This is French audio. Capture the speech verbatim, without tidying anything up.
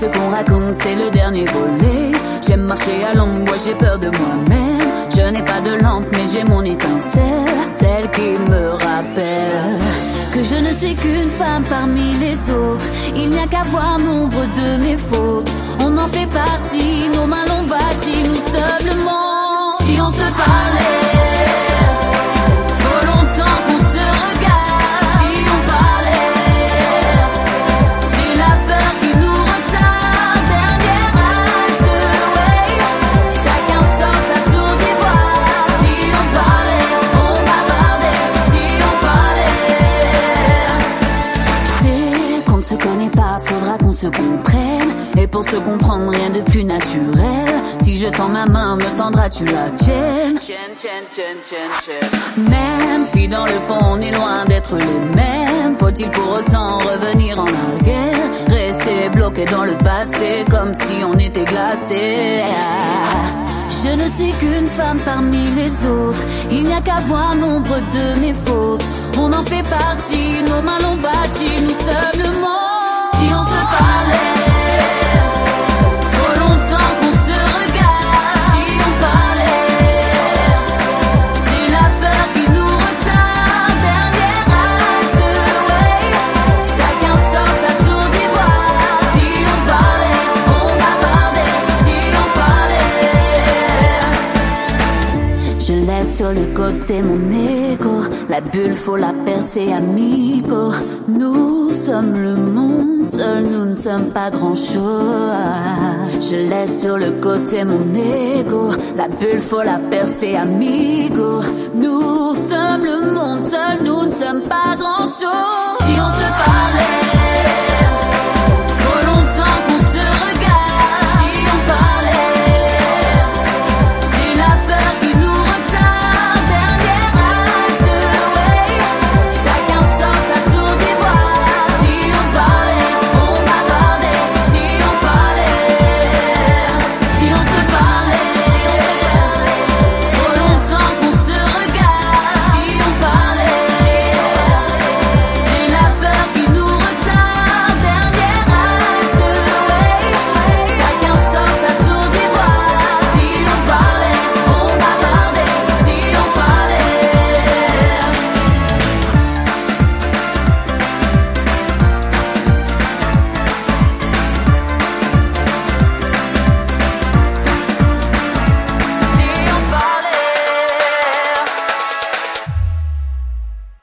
ce qu'on raconte, c'est le dernier volet. J'aime marcher à l'ombre, ouais, j'ai peur de moi-même. Je n'ai pas de lampe, mais j'ai mon étincelle, celle qui me rappelle que je ne suis qu'une femme parmi les autres. Il n'y a qu'à voir nombre de mes fautes. On en fait partie, nos mains l'ont bâti, nous sommes le monde. Si on se parlait, trop longtemps qu'on se regarde. Si on parlait, c'est la peur qui nous retarde. Dernier acte, ouais, chacun sort sa tour d'ivoire. Si on parlait, on bavardait. Si on parlait, je sais qu'on ne se connaît pas, faudra qu'on se comprenne. Et pour se comprendre, rien de plus naturel. Si je tends ma main, me tendras-tu la tienne? Tienne, tienne, tienne, tienne, tienne. Même si dans le fond on est loin d'être les mêmes, faut-il pour autant revenir en arrière? Rester bloqué dans le passé comme si on était glacé. Je ne suis qu'une femme parmi les autres. Il n'y a qu'à voir nombre de mes fautes. On en fait partie, nos mains l'ont bâti, nous sommes le monde. Si on se parlait, sur le côté mon écho, la bulle faut la percer amigo. Nous sommes le monde, seuls nous ne sommes pas grand chose. Je laisse sur le côté mon écho, la bulle faut la percer amigo. Nous sommes le monde, seuls nous ne sommes pas grand chose.